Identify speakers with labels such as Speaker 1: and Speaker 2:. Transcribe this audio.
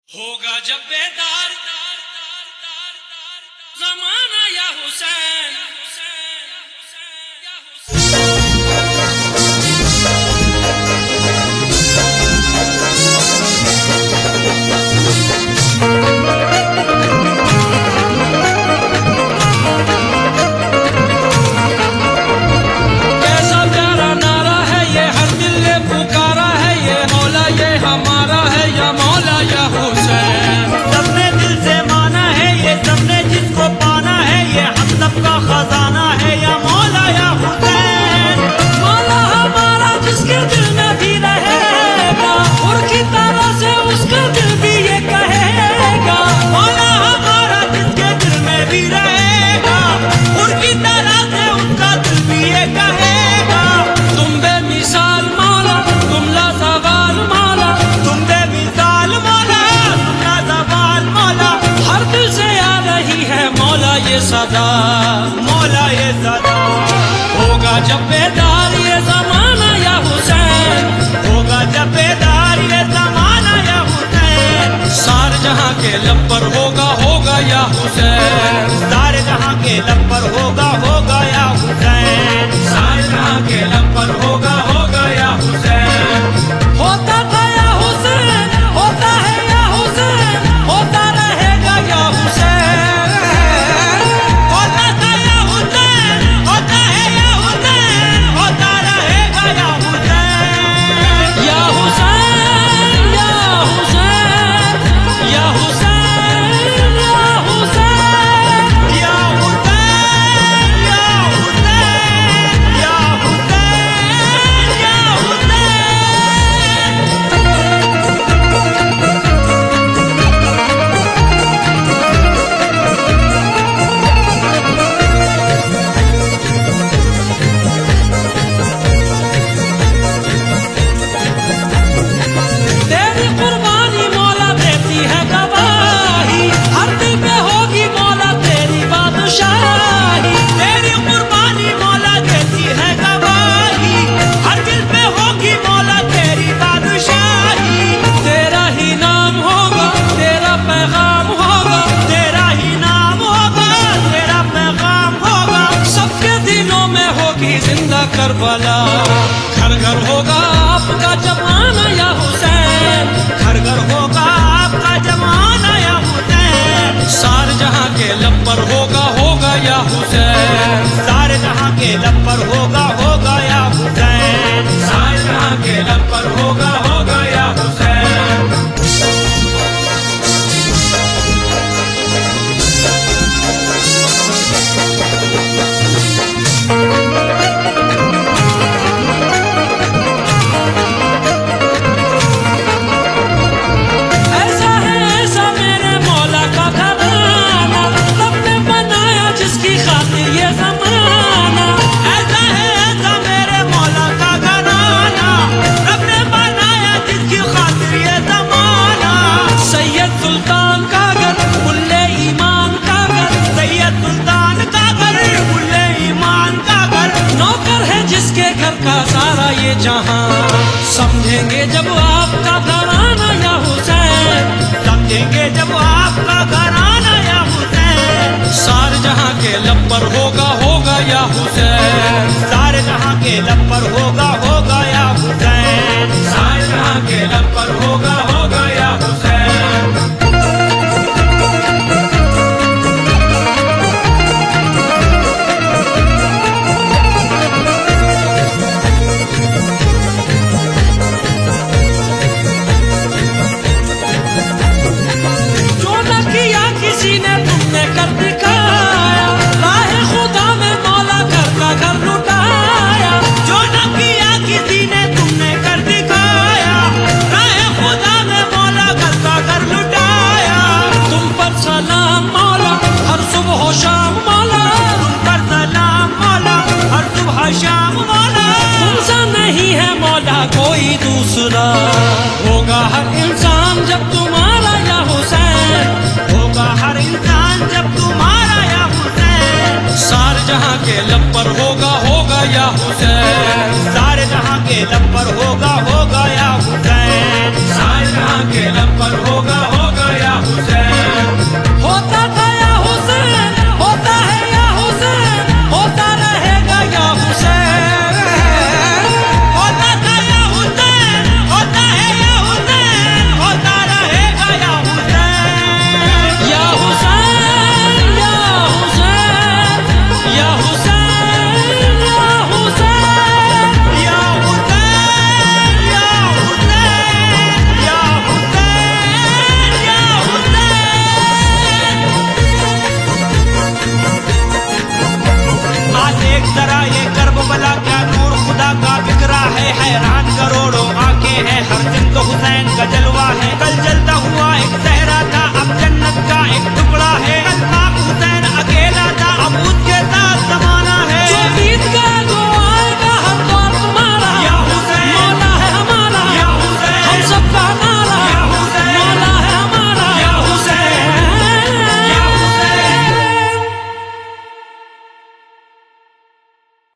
Speaker 1: होगा जब बेदार ज़माना या हुसैन। कैसा प्यारा नारा है ये, हर दिल ने पुकारा है ये, मौला ये हमारा है या मौला या हुसैन।
Speaker 2: सबने दिल से माना है ये, सबने जिसको पाना है ये, हम सबका खजाना है या मौला या हुसैन।
Speaker 1: मौला हमारा जिसके दिल में भी रहेगा, और की तरह से उसका दिल भी ये कहेगा।
Speaker 2: मौला हमारा जिसके दिल में भी रहेगा, उनकी तरह से उसका दिल भी ये कहेगा।
Speaker 1: तुम बेमिसाल मौला, तुम लाजवाल मौला,
Speaker 2: तुम बेमिसाल मौला, तुम लाजवाल मौला।
Speaker 1: हर दिल से आ रही है मौला ये सदा,
Speaker 2: मौला ये सदा।
Speaker 1: होगा जब बेदार ये ज़माना या हुसैन।
Speaker 2: होगा जब बेदार ये ज़माना या हुसैन।
Speaker 1: सारे जहां के लब पर होगा या हुसैन।
Speaker 2: सारे जहां के लब पर होगा या हुसैन।
Speaker 1: सारे जहां के लब पर होगा या हुसैन। होता था या हुसैन, होता है या हुसैन, होता रहेगा या हुसैन।
Speaker 2: होता था या हुसैन, होता है या हुसैन, होता रहेगा या हुसैन।
Speaker 1: या हुसैन या हुसैन या हुसैन या हुसैन।
Speaker 2: या हुसैन, या हुसैन, या हुसैन, या हुसैन।
Speaker 1: तेरी कुर्बानी मौला देती है गवाही, हर दिल पे होगी मौला तेरी बादशाही।
Speaker 2: तेरी कुर्बानी मौला देती है गवाही, हर दिल पे होगी मौला तेरी बादशाही।
Speaker 1: तेरा ही नाम होगा, तेरा पैगाम होगा,
Speaker 2: तेरा ही नाम होगा, तेरा पैगाम होगा।
Speaker 1: सबके दिलों में होगी जिंदा करबला। घर घर होगा आपका जमाना या हुसैन।
Speaker 2: घर घर होगा आपका जमाना या हुसैन।
Speaker 1: सारे जहां के लब पर होगा या हुसैन।
Speaker 2: सारे जहां के लब पर होगा या हुसैन।
Speaker 1: सारे जहां के लब पर होगा या हुसैन। ऐसा है ऐसा मेरे मौला का घराना, रब ने बनाया जिसकी खातिर ये ज़माना।
Speaker 2: ऐसा है ऐसा मेरे मौला का घराना, रब ने बनाया जिसकी खातिर ये ज़माना।
Speaker 1: सैयद सुल्तान का घर, मुल्ले ईमान का घर,
Speaker 2: सैयद सुल्तान का घर, मुल्ले ईमान का घर।
Speaker 1: नौकर है जिसके घर का सारा ये जहां। समझेंगे जब आपका घराना या हुसैन।
Speaker 2: समझेंगे जब आपका घराना या हुसैन।
Speaker 1: सारे जहां के लब पर होगा या हुसैन।
Speaker 2: सारे जहां के लब पर होगा या हुसैन।
Speaker 1: सारे जहां के लब पर होगा या हुसैन। जो न किया किसी ने तुमने कर दिखाया, राहे खुदा में मौला घर का घर लुटाया।
Speaker 2: जो न किया किसी ने तुमने कर दिखाया, राहे खुदा में मौला घर का घर लुटाया।
Speaker 1: तुम पर सलाम मौला हर सुबह शाम मौला।
Speaker 2: तुम पर सलाम मौला हर सुबह शाम मौला।
Speaker 1: तुमसा नहीं है मौला कोई दूसरा। होगा हर इंसान जब तुम्हारा या हुसैन।
Speaker 2: होगा हर इंसान जब तुम्हारा या हुसैन।
Speaker 1: सारे जहां के लब पर होगा या हुसैन।
Speaker 2: सारे जहां के लब पर होगा